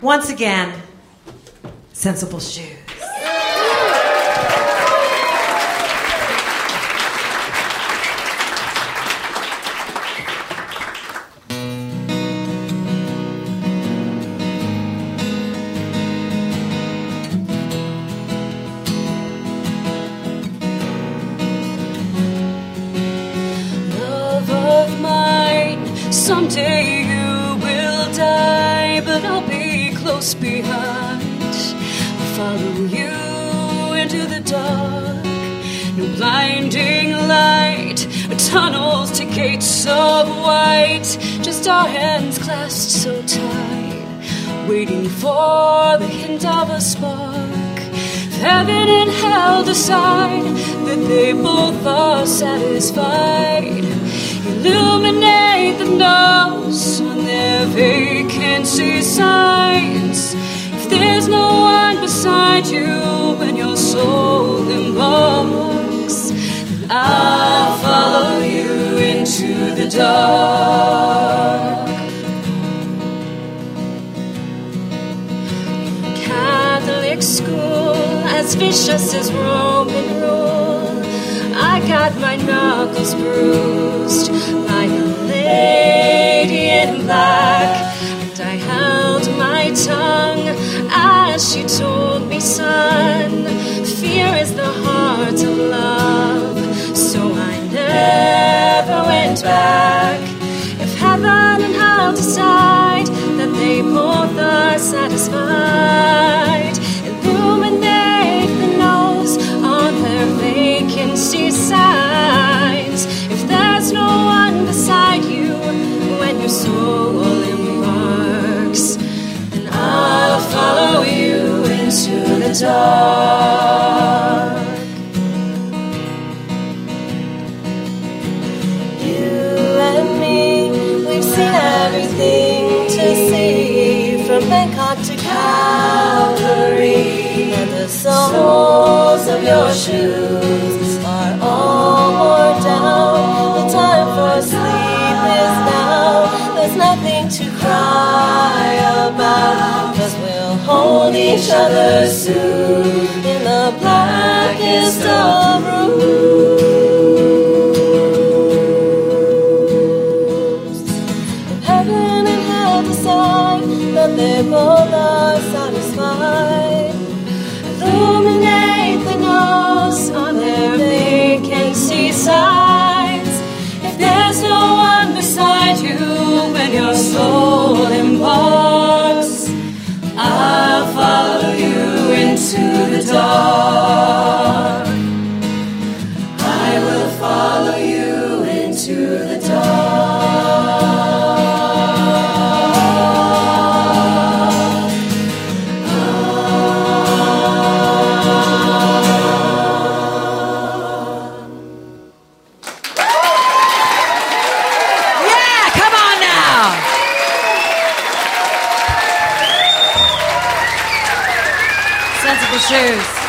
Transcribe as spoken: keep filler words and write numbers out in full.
Once again, Sensible Shoes. Someday you will die, but I'll be close behind. I'll follow you into the dark. No blinding light, tunnels to gates of white. Just our hands clasped so tight, waiting for the hint of a spark. Heaven and hell decide that they both are satisfied. Illuminate the nose on their vacancy signs. If there's no one beside you when your soul embarks, then I'll follow you into the dark. Catholic school, as vicious as Roman rule. I got my knuckles bruised by a lady in black, and I held my tongue as she told me, son, fear is the heart of love. So I never went back. If heaven and hell decide that they both are satisfied, illuminate the nose on their vacancy signs. If there's no one beside you when your soul embarks, then I'll follow you into the dark. You and me, we've seen everything to see, from Bangkok to Calgary. And the soles of your shoes are all worn down. The time for sleep is now. There's nothing to cry about, 'cause we'll hold each other soon in the blackest of rooms. If heaven and hell decide that they both are satisfied, illuminate the nose on their vacancy signs. If there's no one beside you when your soul embarks, I'll follow you into the dark. I will follow you into the dark. Sensible Shoes.